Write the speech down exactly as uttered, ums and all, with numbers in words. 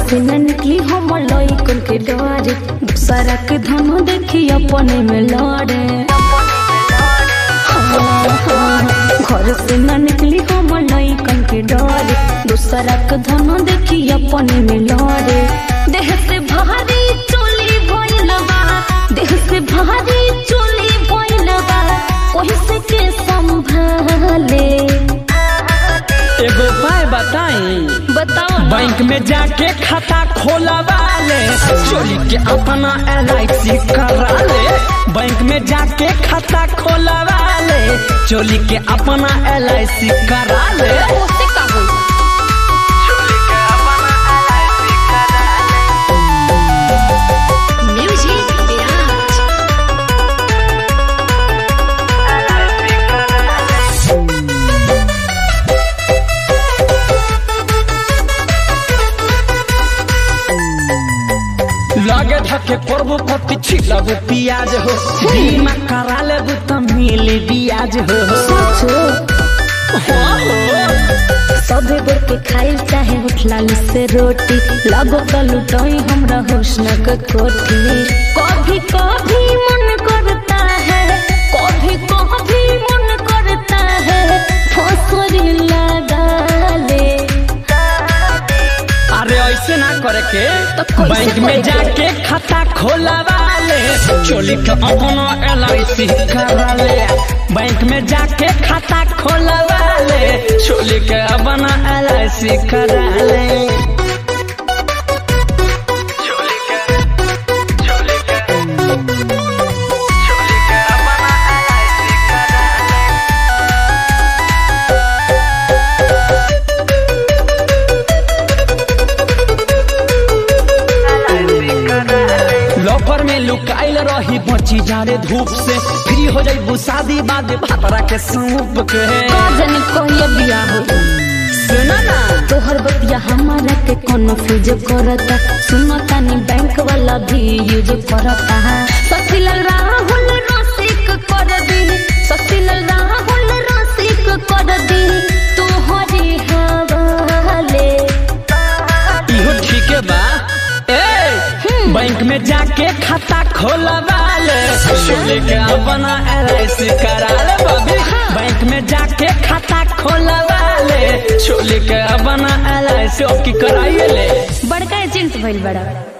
से न निकली हम लइकन के डरे, दूसरा के धन देखी अपने में लड़े। घर से न निकली हम लइकन के डरे, दूसरा के धन देखी अपने में लड़े। देह से भारी चोली भइल बा, देह से भारी चोली भइल बा, कोई से के संभाले। एगो उपाय बताई, बताओ ना। बैंक में जाके खाता खोलवा ले, चोरी के अपना एल आई सी करा ले। बैंक में जाके खाता खोलवा ले, चोरी के अपना एल आई सी करा ले। उससे का होई? चोरी के अपना एल आई सी करा ले। म्यूजिक बिहार। एल आई सी करा ले। लगे धके करबो कति छिलबो पियाज हो, बीमा करा लेबो त मिले बियाज हो। सोचो सबे बोल के खाइल चाहे उठला से रोटी, लगो त लुटाई हमरा हुस्न के कोठी। कभी कभी मन करता है, कभी कभी मन करता है, फसरी लगा ले। अरे ऐसे ना करे के, तो बैंक में जाके खाता खोलवा ले, चोली के अपना एल आई सी करा ले। बैंक में जाके खाता खोलवा ले, चोली के अपना एल आई सी करा ले। चोली के चोली के चोली के अपना एल आई सी करा ले। लॉकर में लुकाइल रही बची जारे धूप से, फ्री हो जाई शादी बाद भातरा के सूप के। काजन कोई बिया हो, सुना ना तोहर बतिया हमारा के कोनो फ्यूज करता, सुनता नी बैंक वाला भी यूज करता। ससीलाल राहुल रसिक कर दी, ससीलाल राहुल रसिक कर दी, तोहरी हवाले। इहो ठीक है बा। ए बैंक में जाके खाता खोलवा ले, चोली के अपना एल आई सी करा ले बबी। बैंक में जाके खाता खोलवा ले, चोली के अपना एल आई सी कराइए ले। बड़का एजेंट भइल बड़ा।